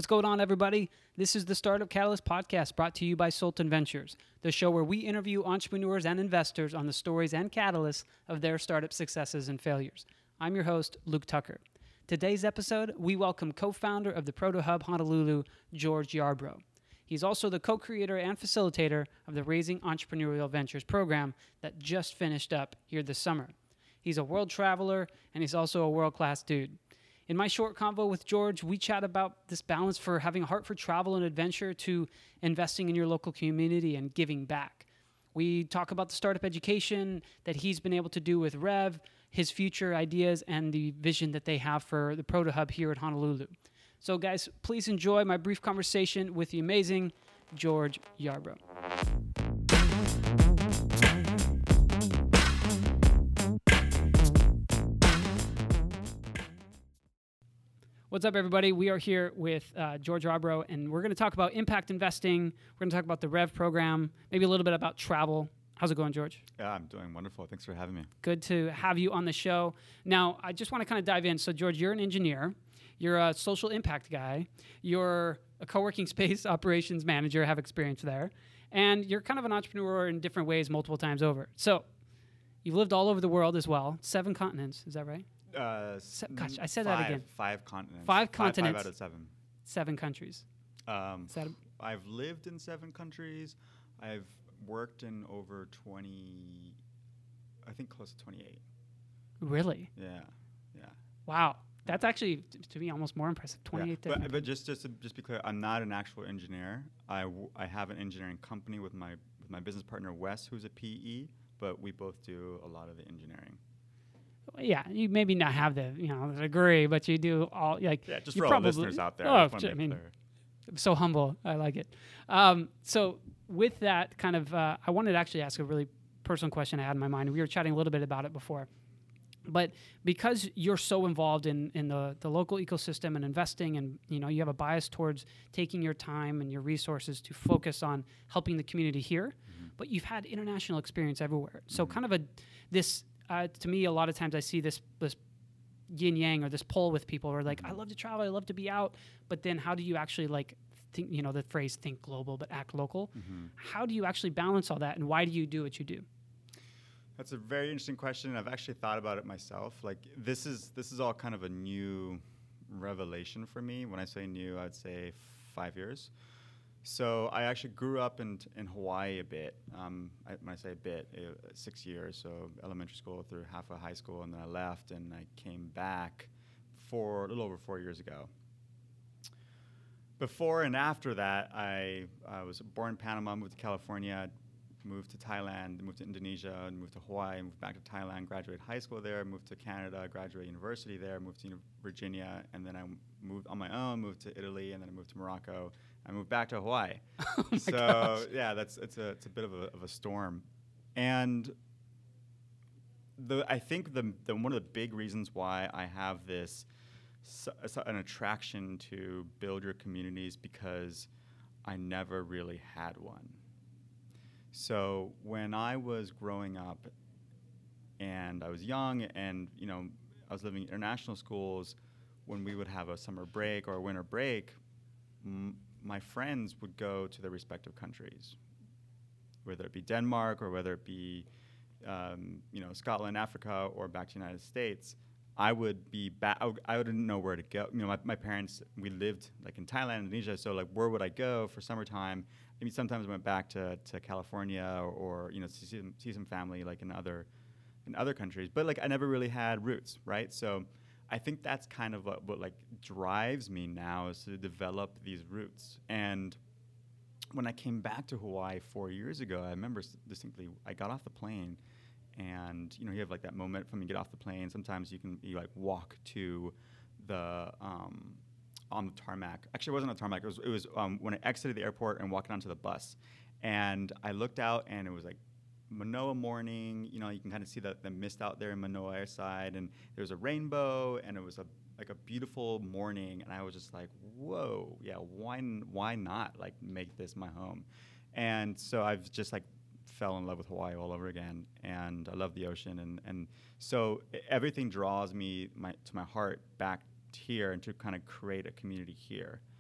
What's going on, everybody? This is the Startup Catalyst podcast brought to you by Sultan Ventures, the show where we interview entrepreneurs and investors on the stories and catalysts of their startup successes and failures. I'm your host, Luke Tucker. Today's episode, we welcome co-founder of the Proto Hub Honolulu, George Yarbrough. He's also the co-creator and facilitator of the Raising Entrepreneurial Ventures program that just finished up here this summer. He's a world traveler, and he's also a world-class dude. In my short convo with George, we chat about this balance for having a heart for travel and adventure to investing in your local community and giving back. We talk about the startup education that he's been able to do with Rev, his future ideas, and the vision that they have for the Proto Hub here at Honolulu. So guys, please enjoy my brief conversation with the amazing George Yarbrough. What's up, everybody? We are here with George Yarbrough, and we're going to talk about impact investing. We're going to talk about the Rev program, maybe a little bit about travel. How's it going, George? Yeah, I'm doing wonderful. Thanks for having me. Good to have you on the show. Now, I just want to kind of dive in. So, George, you're an engineer. You're a social impact guy. You're a co-working space operations manager, have experience there. And you're kind of an entrepreneur in different ways multiple times over. So, you've lived all over the world as well. 7 continents, is that right? Gosh, I said that again. 5 continents. 5 continents. 5 out of 7. 7 countries. I've lived in 7 countries. I've worked in over 20, I think close to 28. Really? Yeah. Wow. That's actually, to me, almost more impressive. 28 different. But just to be clear, I'm not an actual engineer. I have an engineering company with my business partner, Wes, who's a PE, but we both do a lot of the engineering. Yeah, you maybe not have the degree, but you do all just for all the listeners out there. I'm so humble. I like it. So with that kind of, I wanted to actually ask a really personal question I had in my mind. We were chatting a little bit about it before, but because you're so involved in the local ecosystem and investing, and you have a bias towards taking your time and your resources to focus on helping the community here, but you've had international experience everywhere. So kind of to me, a lot of times I see this yin yang or this pull with people who are like, I love to travel, I love to be out, but then how do you actually think, the phrase think global but act local? How do you actually balance all that, and why do you do what you do? That's a very interesting question, and I've actually thought about it myself. This is all kind of a new revelation for me. When I say new, I'd say 5 years. So I actually grew up in Hawaii a bit. When I say a bit, 6 years, so elementary school through half of high school, and then I left, and I came back a little over 4 years ago. Before and after that, I was born in Panama, moved to California, moved to Thailand, moved to Indonesia, and moved to Hawaii, moved back to Thailand, graduated high school there, moved to Canada, graduated university there, moved to Virginia, and then I moved on my own, moved to Italy, and then I moved to Morocco. I moved back to Hawaii. Oh my gosh. Yeah, it's a bit of a storm. And I think one of the big reasons why I have an attraction to build your communities, because I never really had one. So when I was growing up and I was young, and I was living in international schools, when we would have a summer break or a winter break, my friends would go to their respective countries, whether it be Denmark or whether it be Scotland, Africa, or back to the United States. I would be back. I wouldn't know where to go. My parents, we lived in Thailand, Indonesia. So where would I go for summertime? I mean, sometimes I went back to California or see some family in other countries. But I never really had roots, right? So I think that's kind of what drives me now, is to develop these roots. And when I came back to Hawaii 4 years ago, I remember distinctly, I got off the plane, and you have that moment from you get off the plane. Sometimes you walk to the on the tarmac. Actually, it wasn't on the tarmac. It was when I exited the airport and walking onto the bus, and I looked out, and it was Manoa morning. You can kind of see the mist out there in Manoa side, and there was a rainbow, and it was a beautiful morning, and I was just like, whoa, yeah, why not make this my home? And so I've just fell in love with Hawaii all over again, and I love the ocean, and so everything draws me to my heart back here, and to kind of create a community here.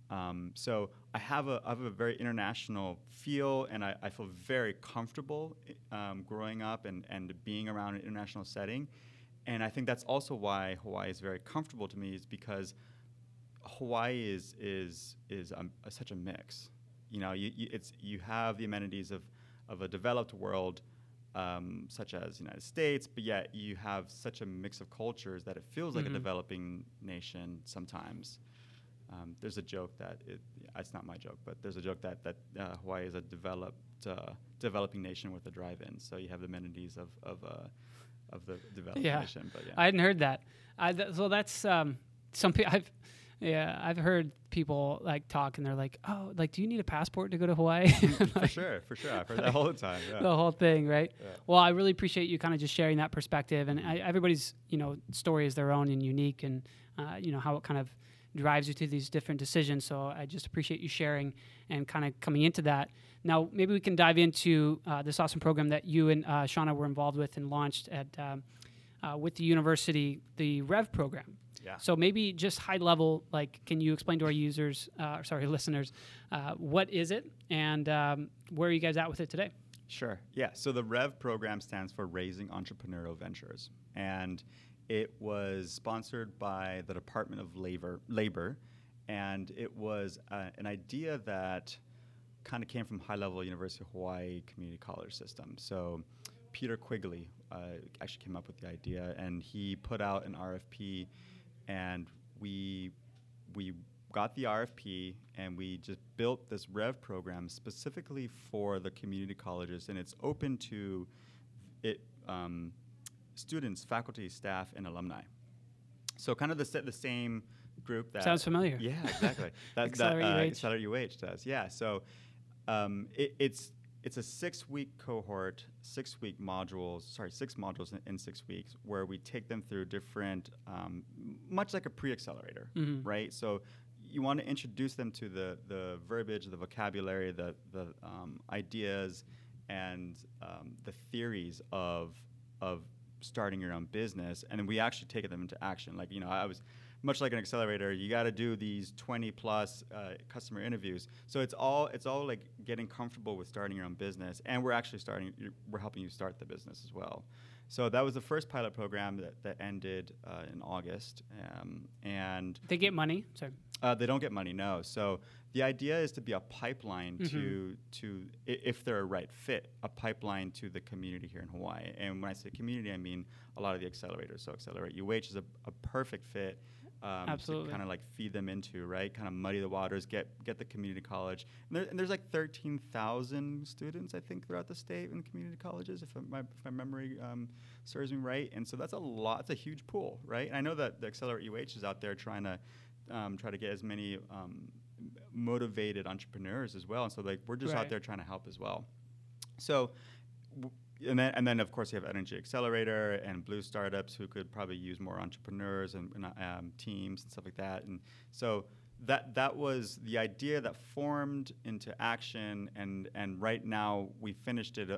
So I have a very international feel, and I feel very comfortable growing up and being around an international setting. And I think that's also why Hawaii is very comfortable to me, is because Hawaii is such a mix. You know, you have the amenities of a developed world, such as the United States, but yet you have such a mix of cultures that it feels like a developing nation sometimes. There's a joke that it's not my joke, but there's a joke that Hawaii is a developing nation with a drive-in. So you have the amenities of the developing nation. But yeah, I hadn't heard that. So that's some people. I've heard people like talk, and they're like, "Oh, like, do you need a passport to go to Hawaii?" For sure. I've heard that all the time. Yeah. The whole thing, right? Yeah. Well, I really appreciate you kind of just sharing that perspective, and everybody's story is their own and unique, and how it kind of drives you to these different decisions. So I just appreciate you sharing and kind of coming into that. Now, maybe we can dive into this awesome program that you and Shauna were involved with and launched at with the university, the REV program. Yeah. So maybe just high level, like, can you explain to our listeners, what is it, and where are you guys at with it today? Sure. Yeah. So the REV program stands for Raising Entrepreneurial Ventures, and it was sponsored by the Department of Labor, and it was an idea that kind of came from high-level University of Hawaii Community College system. So Peter Quigley actually came up with the idea, and he put out an RFP, and we got the RFP, and we just built this REV program specifically for the community colleges, and it's open to students, faculty, staff, and alumni. So kind of the same group that... Sounds familiar. Yeah, exactly. Accelerate UH does. Yeah, so it's a 6-week cohort, 6 modules in 6 weeks, where we take them through different, much like a pre-accelerator, right? So you want to introduce them to the verbiage, the vocabulary, the ideas, and the theories of starting your own business, and then we actually take them into action. Like, I was much like an accelerator. You got to do these 20 plus customer interviews. So it's all like getting comfortable with starting your own business, and we're helping you start the business as well. So that was the first pilot program that ended in August, and they get money. Sorry. They don't get money, no. So the idea is to be a pipeline to if they're a right fit, a pipeline to the community here in Hawaii. And when I say community, I mean a lot of the accelerators. So Accelerate UH is a perfect fit to kind of like feed them into, right? Kind of muddy the waters, get the community college. And there's like 13,000 students, I think, throughout the state in community colleges, if my memory serves me right. And so that's a lot. It's a huge pool, right? And I know that the Accelerate UH is out there trying to get as many motivated entrepreneurs as well, and so like we're just out there trying to help as well. So, and then of course you have Energy Accelerator and Blue Startups, who could probably use more entrepreneurs and teams and stuff like that. And so that was the idea that formed into action, and right now we finished it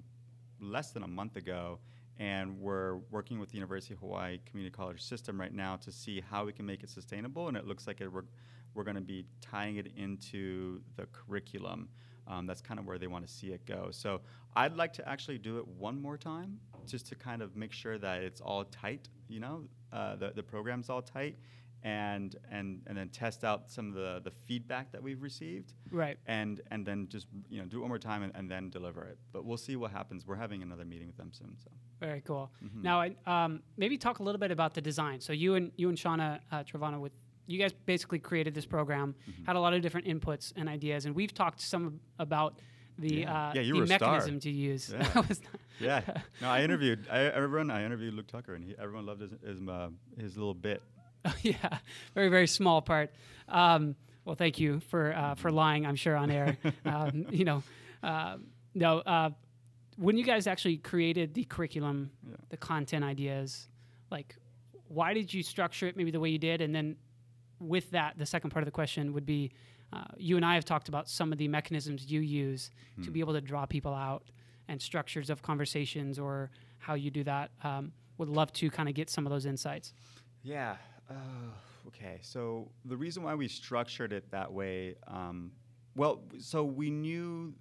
less than a month ago. And we're working with the University of Hawaii Community College system right now to see how we can make it sustainable. And it looks like we're going to be tying it into the curriculum. That's kind of where they want to see it go. So I'd like to actually do it one more time, just to kind of make sure that it's all tight, the program's all tight, and then test out some of the feedback that we've received. Right. And then just do it one more time and then deliver it. But we'll see what happens. We're having another meeting with them soon. So. Very cool. Now, maybe talk a little bit about the design. So you and Shauna Travano, you guys basically created this program, had a lot of different inputs and ideas, and we've talked some about the mechanism to use. Yeah. No, I interviewed Luke Tucker, and everyone loved his little bit. Yeah, very, very small part. Well, thank you for lying, I'm sure, on air. When you guys actually created the curriculum, the content ideas, like, why did you structure it maybe the way you did? And then with that, the second part of the question would be, you and I have talked about some of the mechanisms you use to be able to draw people out and structures of conversations or how you do that. Would love to kind of get some of those insights. Yeah. Okay, so the reason why we structured it that way, so we knew,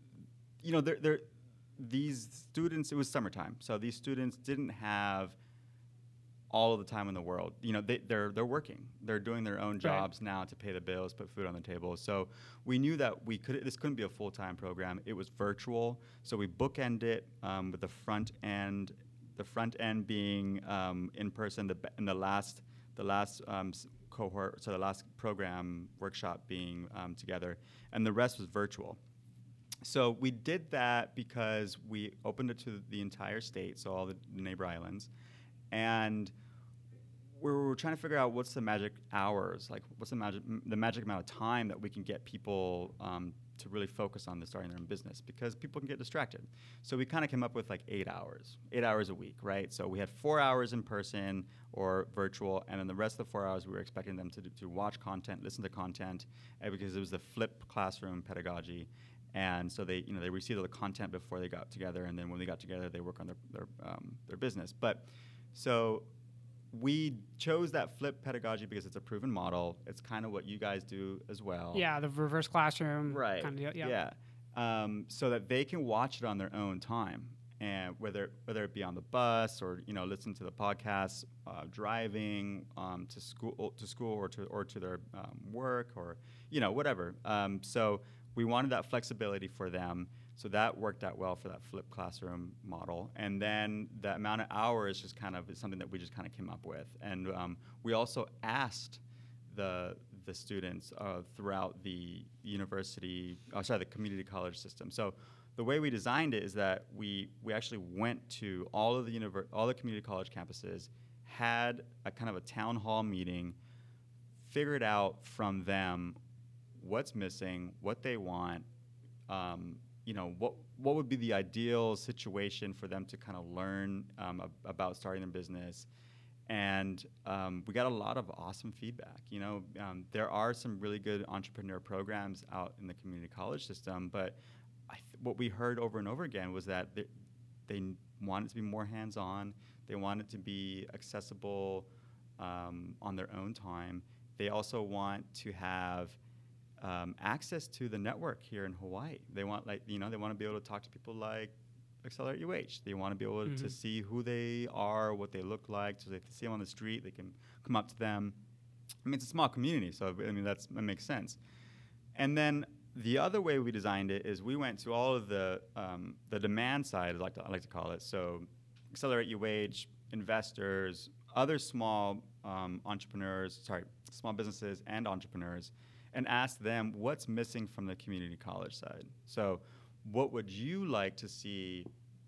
these students, it was summertime, so these students didn't have all of the time in the world. They're working. They're doing their own jobs now to pay the bills, put food on the table. So we knew that this couldn't be a full-time program. It was virtual, so we bookended it with the front end being in person, the last cohort, so the last program workshop being together, and the rest was virtual. So we did that because we opened it to the entire state, so all the neighbor islands, and we were trying to figure out what's the magic hours, like what's the magic amount of time that we can get people to really focus on starting their own business, because people can get distracted. So we kind of came up with like 8 hours a week, right? So we had 4 hours in person or virtual, and then the rest of the 4 hours we were expecting them to watch content, listen to content, because it was the flipped classroom pedagogy. And so they received all the content before they got together, and then when they got together, they work on their business. But so we chose that flip pedagogy because it's a proven model. It's kind of what you guys do as well. Yeah, the reverse classroom. Right. Kind of, yeah. So that they can watch it on their own time, and whether it be on the bus or listen to the podcast, driving to school or to their work, or whatever. So we wanted that flexibility for them. So that worked out well for that flipped classroom model. And then the amount of hours is something that we just kind of came up with. And we also asked the students throughout the the community college system. So the way we designed it is that we actually went to all the community college campuses, had a kind of a town hall meeting, figured out from them what's missing, what they want, what would be the ideal situation for them to kind of learn about starting their business. And we got a lot of awesome feedback. There are some really good entrepreneur programs out in the community college system, but what we heard over and over again was that they want it to be more hands-on. They want it to be accessible on their own time. They also want to have access to the network here in Hawaii. They want they want to be able to talk to people like Accelerate UH. They want to be able to see who they are, what they look like, so if they see them on the street, they can come up to them. I mean, it's a small community, so that makes sense. And then the other way we designed it is we went to all of the demand side, I like to call it. So Accelerate UH, investors, other small small businesses and entrepreneurs, and ask them what's missing from the community college side. So what would you like to see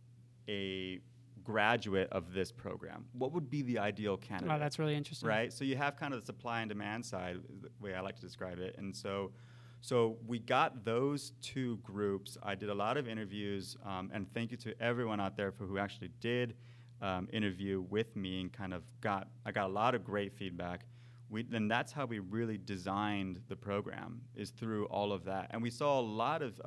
a graduate of this program? What would be the ideal candidate? Oh, that's really interesting. Right? So you have kind of the supply and demand side, is the way I like to describe it. And so we got those two groups. I did a lot of interviews, and thank you to everyone out there who actually did interview with me, and I got a lot of great feedback. Then that's how we really designed the program, is through all of that. And we saw a lot of,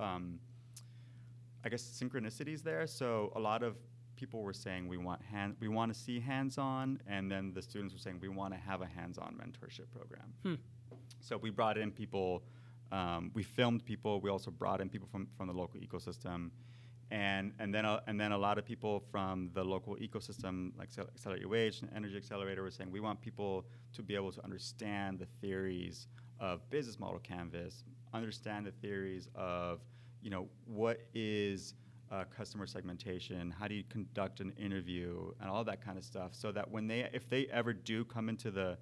synchronicities there. So a lot of people were saying we want to see hands-on, and then the students were saying we want to have a hands-on mentorship program. So we brought in people, we filmed people. We also brought in people from the local ecosystem. And then a lot of people from the local ecosystem, like Accelerate UH and Energy Accelerator, were saying we want people to be able to understand the theories of business model canvas, understand the theories of, what is customer segmentation, how do you conduct an interview, and all that kind of stuff, so that if they ever do come into the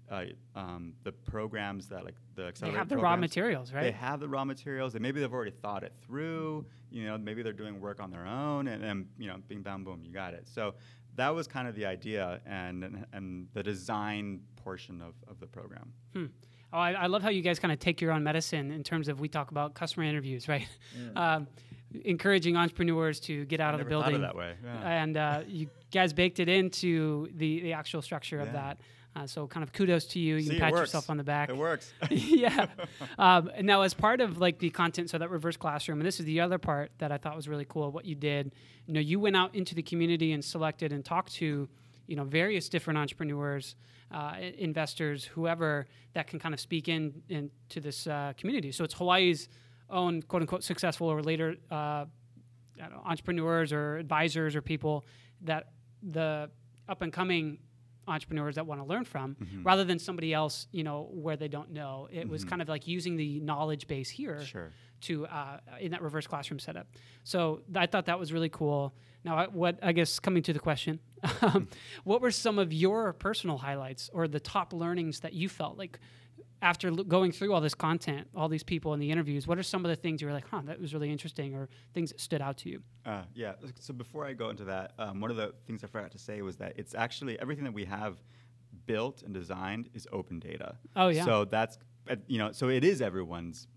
programs that the Accelerate they have the programs, raw materials, right? They have the raw materials. Maybe they've already thought it through. Maybe they're doing work on their own, and bing, bam, boom, you got it. So that was kind of the idea and the design portion of the program. Oh, I love how you guys kind of take your own medicine in terms of, we talk about customer interviews, right? Yeah. Encouraging entrepreneurs to get out of the building. Thought of that way. Yeah. And you guys baked it into the actual structure of that. So kind of kudos to you. You can pat yourself on the back. It works. Yeah. And now, as part of the content, so that reverse classroom, and this is the other part that I thought was really cool, what you did, you went out into the community and selected and talked to, various different entrepreneurs, investors, whoever that can kind of speak into this community. So it's Hawaii's own quote unquote successful or later entrepreneurs or advisors or people that the up and coming entrepreneurs that want to learn from, rather than somebody else, where they don't know. It was kind of like using the knowledge base here to in that reverse classroom setup. So I thought that was really cool. Now, I guess coming to the question, what were some of your personal highlights or the top learnings that you felt like after going through all this content, all these people in the interviews? What are some of the things you were like, that was really interesting, or things that stood out to you? Yeah. So before I go into that, one of the things I forgot to say was that it's actually everything that we have built and designed is open data. Oh yeah. So that's so it is everyone's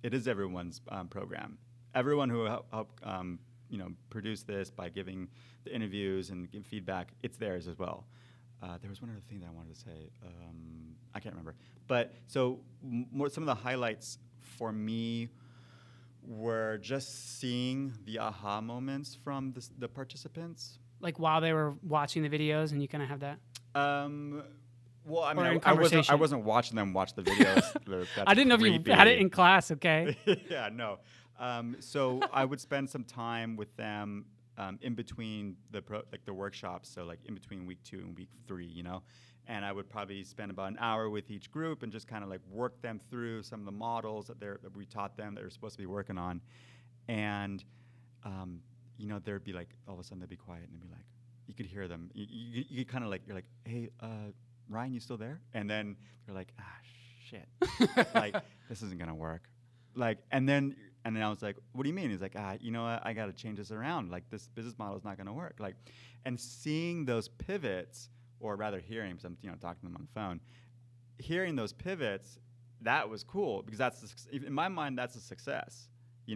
program. Everyone who helped produce this by giving the interviews and give feedback, it's theirs as well. There was one other thing that I wanted to say. I can't remember. But so some of the highlights for me were just seeing the aha moments from the participants. Like while they were watching the videos, and you kind of have that? Well, I mean, I wasn't watching them watch the videos. I didn't know if you had it in class, okay? Yeah, no. So I would spend some time with them in between the workshops, so like in between week 2 and week 3, and I would probably spend about an hour with each group and just kind of like work them through some of the models that we taught them that they're supposed to be working on, and there'd be like all of a sudden they'd be quiet and they'd be like, you could hear them, you kind of like, you're like, hey, Ryan, you still there? And then they're like, shit, like this isn't gonna work, like, and then I was like, what do you mean? He's like, I got to change this around. Like, this business model is not going to work. Like, and seeing those pivots, or rather hearing, because I'm talking to them on the phone, hearing those pivots, that was cool, because in my mind, that's a success. We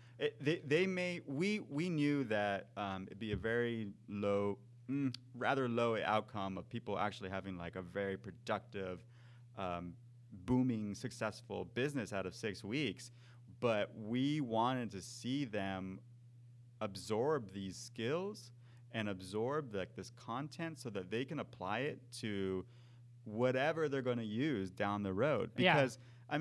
knew that it'd be a very rather low outcome of people actually having like a very productive, booming, successful business out of 6 weeks. But we wanted to see them absorb these skills and absorb this content so that they can apply it to whatever they're going to use down the road. Because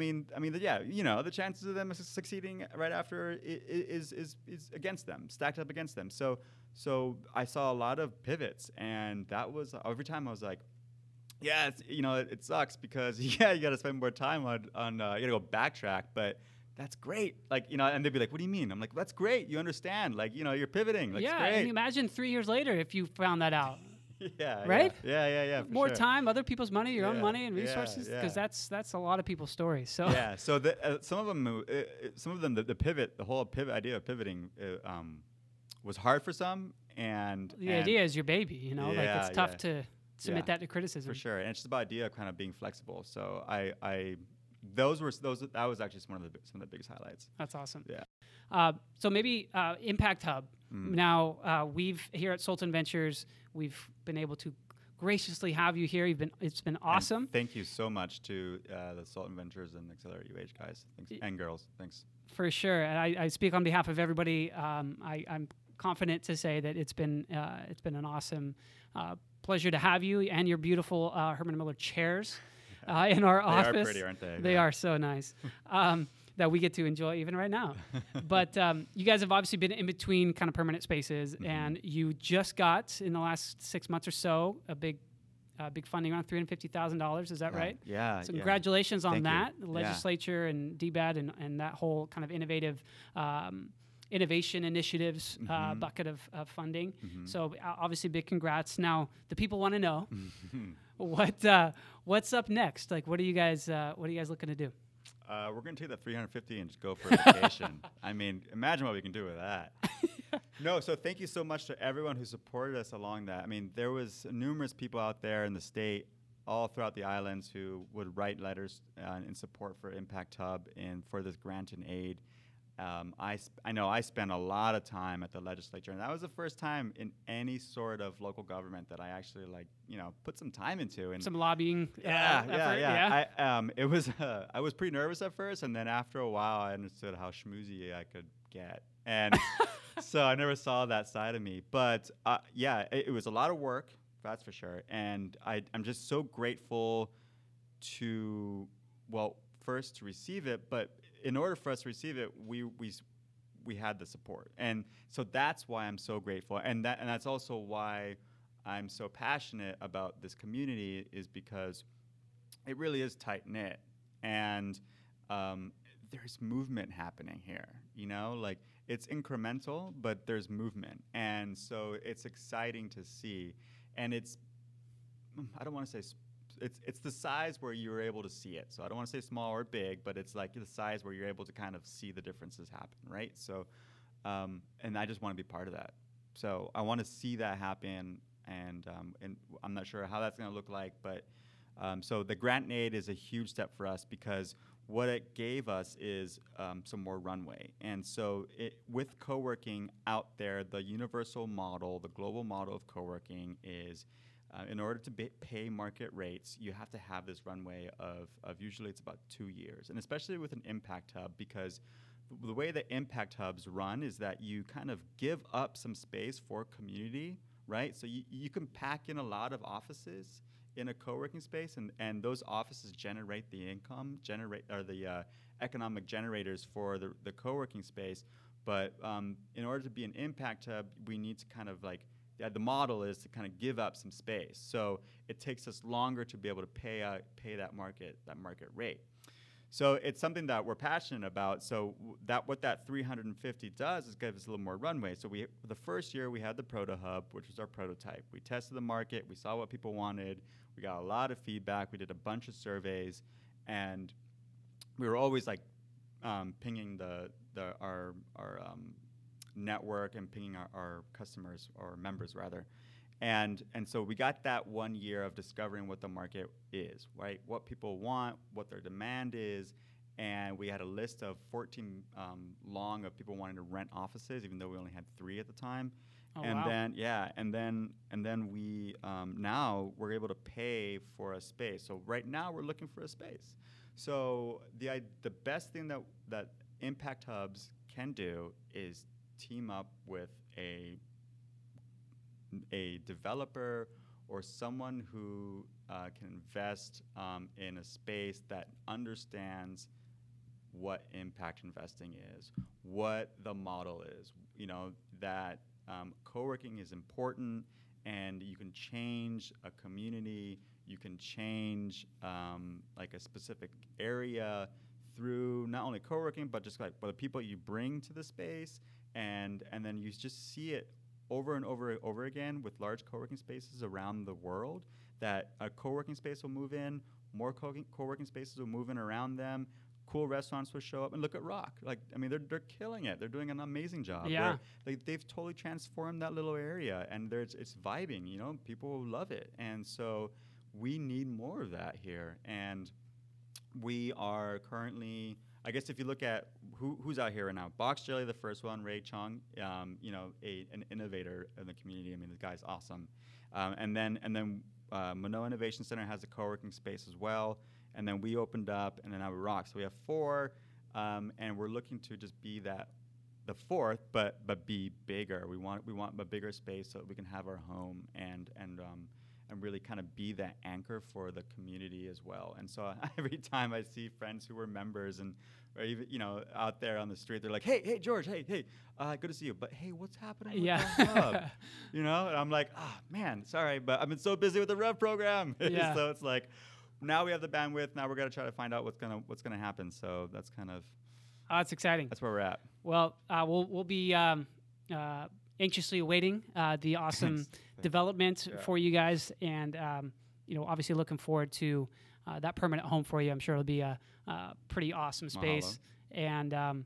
the chances of them succeeding right after is against them, stacked up against them. So I saw a lot of pivots, and that was every time I was like, yeah, it sucks because you got to spend more time on you got to go backtrack, but that's great. Like, and they'd be like, what do you mean? I'm like, that's great. You understand. Like, you're pivoting. Like, yeah. Great. And imagine 3 years later if you found that out. Yeah. Right? Yeah. More time, other people's money, your own money and resources. Because that's a lot of people's stories. So yeah. So some of them, the pivot, the whole idea of pivoting was hard for some. And the idea is your baby, like it's tough to submit that to criticism. For sure. And it's just about idea of kind of being flexible. So that was actually some of the biggest highlights. That's awesome. Yeah. So maybe Impact Hub. Now we've here at Sultan Ventures, we've been able to graciously have you here. It's been awesome. And thank you so much to the Sultan Ventures and Accelerate UH guys. Thanks. And girls. Thanks. For sure. And I speak on behalf of everybody. I'm confident to say that it's been an awesome pleasure to have you and your beautiful Herman Miller chairs. In our office. They are pretty, aren't they? They are so nice that we get to enjoy even right now. But you guys have obviously been in between kind of permanent spaces, and you just got, in the last 6 months or so, a big funding around $350,000. Is that right? Yeah. So congratulations on that. You. The legislature and DBAD and that whole kind of innovation initiatives bucket of funding. So obviously big congrats. Now the people want to know what's up next. Like what are you guys looking to do? We're gonna take that 350 and just go for a vacation. I mean, imagine what we can do with that. No, so thank you so much to everyone who supported us along that. I mean, there was numerous people out there in the state, all throughout the islands, who would write letters in support for Impact Hub and for this grant and aid. I know I spent a lot of time at the legislature, and that was the first time in any sort of local government that I actually put some time into and some lobbying. effort. It was I was pretty nervous at first, and then after a while, I understood how schmoozy I could get, and so I never saw that side of me. But it was a lot of work That's for sure. And I'm just so grateful to, well, first to receive it, but in order for us to receive it, we had the support. And so that's why I'm so grateful. And that's also why I'm so passionate about this community, is because it really is tight-knit. And there's movement happening here, like it's incremental, but there's movement. And so it's exciting to see. And I don't want to say, it's the size where you're able to see it. So I don't want to say small or big, but it's like the size where you're able to kind of see the differences happen, right? So, and I just want to be part of that. So I want to see that happen, and I'm not sure how that's going to look like, but so the grant and aid is a huge step for us, because what it gave us is some more runway. And so with co-working out there, the universal model, the global model of co-working is, in order to pay market rates, you have to have this runway of usually it's about 2 years. And especially with an impact hub, because the way that impact hubs run is that you kind of give up some space for community, right? So you can pack in a lot of offices in a co-working space, and those offices generate the income, the economic generators for the co-working space. But in order to be an impact hub, we need to kind of the model is to kind of give up some space. So it takes us longer to be able to pay that market rate. So it's something that we're passionate about. So what that 350 does is give us a little more runway. So the first year we had the Proto Hub, which was our prototype. We tested the market. We saw what people wanted. We got a lot of feedback. We did a bunch of surveys, and we were always pinging our network and pinging our customers, or members rather. And so we got that 1 year of discovering what the market is, right? What people want, what their demand is, and we had a list of 14 long of people wanting to rent offices, even though we only had 3 at the time. Oh, and wow. then we now we're able to pay for a space. So right now we're looking for a space. So the best thing that impact hubs can do is team up with a developer or someone who can invest in a space that understands what impact investing is, what the model is, that co-working is important, and you can change a community, you can change a specific area through not only co-working, but just the people you bring to the space, and then you just see it over and over again with large co-working spaces around the world, that a co-working space will move in, more co-working spaces will move in around them, cool restaurants will show up, and look at Rock. They're killing it. They're doing an amazing job. Yeah. They've totally transformed that little area, and it's vibing, people love it. And so we need more of that here. And we are currently, I guess if you look at who's out here right now, Box Jelly, the first one, Ray Chong, an innovator in the community. The guy's awesome. And then Manoa Innovation Center has a co-working space as well. And then we opened up, and then now we Rock. So we have 4, and we're looking to just be the 4th, but be bigger. We want a bigger space so that we can have our home and really kind of be that anchor for the community as well. And so every time I see friends who were members or even out there on the street, they're like, hey George, hey, good to see you. But hey, what's happening with the hub? And I'm like, man, sorry, but I've been so busy with the Rev program. Yeah. So it's like, now we have the bandwidth. Now we're gonna try to find out what's gonna happen. So that's kind of That's exciting. That's where we're at. Well, we'll be anxiously awaiting the awesome development for you guys, and obviously looking forward to that permanent home for you. I'm sure it'll be a pretty awesome space. Mahalo.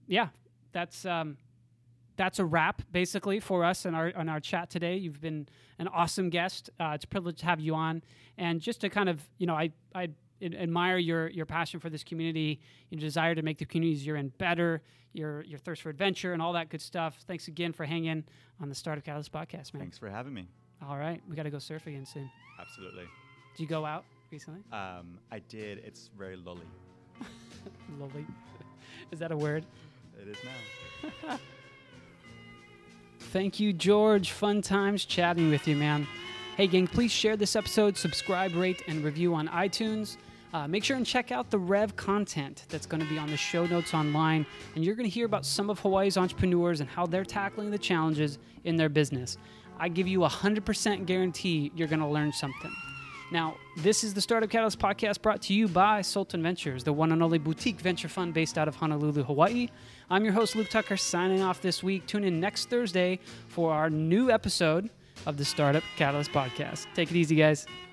And that's a wrap basically for us on our chat today. You've been an awesome guest. It's a privilege to have you on, and just to kind of I admire your passion for this community, your desire to make the communities you're in better, your thirst for adventure and all that good stuff. Thanks again for hanging on the Startup Catalyst podcast, man. Thanks for having me. All right, we got to go surf again soon. Absolutely. Did you go out recently? I did. It's very lully. Lully. Is that a word? It is now. Thank you, George. Fun times chatting with you, man. Hey, gang, please share this episode, subscribe, rate, and review on iTunes. Make sure and check out the Rev content that's going to be on the show notes online, and you're going to hear about some of Hawaii's entrepreneurs and how they're tackling the challenges in their business. I give you 100% guarantee you're going to learn something. Now, this is the Startup Catalyst podcast brought to you by Sultan Ventures, the one and only boutique venture fund based out of Honolulu, Hawaii. I'm your host, Luke Tucker, signing off this week. Tune in next Thursday for our new episode of the Startup Catalyst podcast. Take it easy, guys.